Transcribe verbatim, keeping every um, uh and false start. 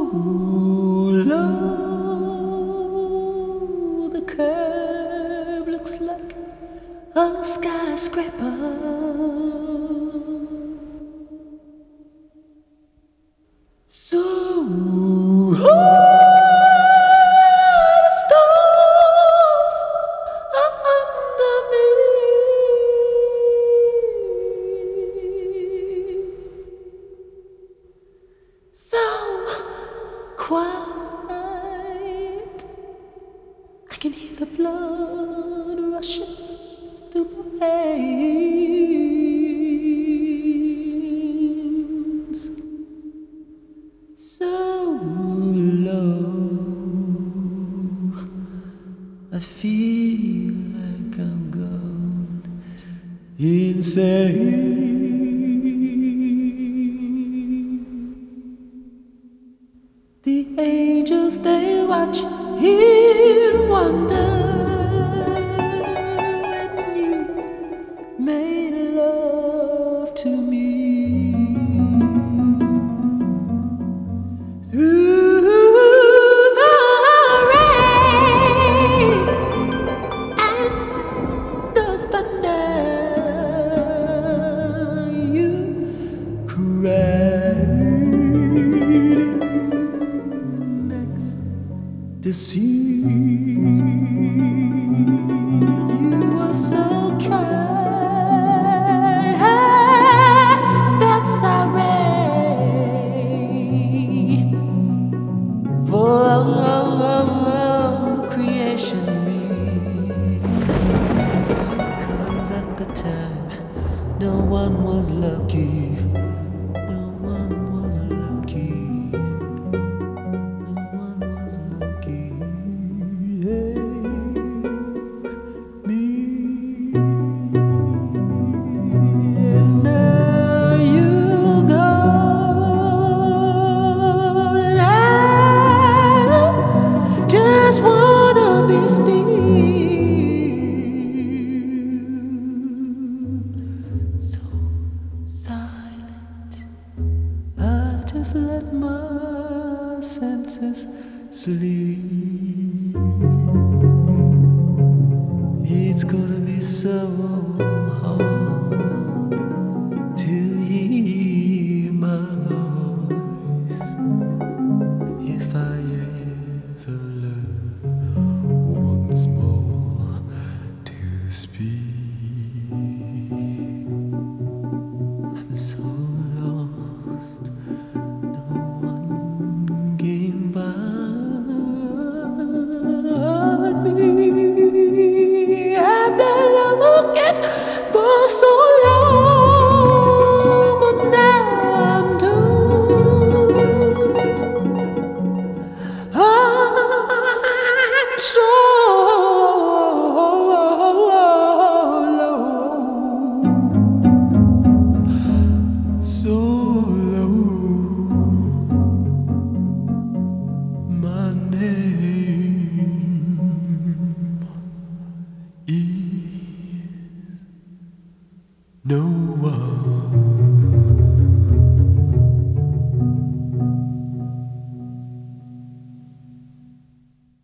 low, the curve looks like a skyscraper. So high, the stars are under me. So quiet, I can hear the blood rushing through my veins. So low, I feel like I'm gone insane. The angels, they watch in wonder when you made love to me. Through the rain and the thunder, you cried next to see. You were so kind, that's irate for all creation me. 'Cause at the time, no one was lucky. No one was lucky. No one was lucky. Yes, me. And now you go, and I just wanna be still. So silent, I just let my senses sleep. It's gonna be so hard to hear my voice if I ever learn once more to speak. I'm so lost, no one can find me. I've been looking for so long, but now I'm done. I'm so low, so low. My name is no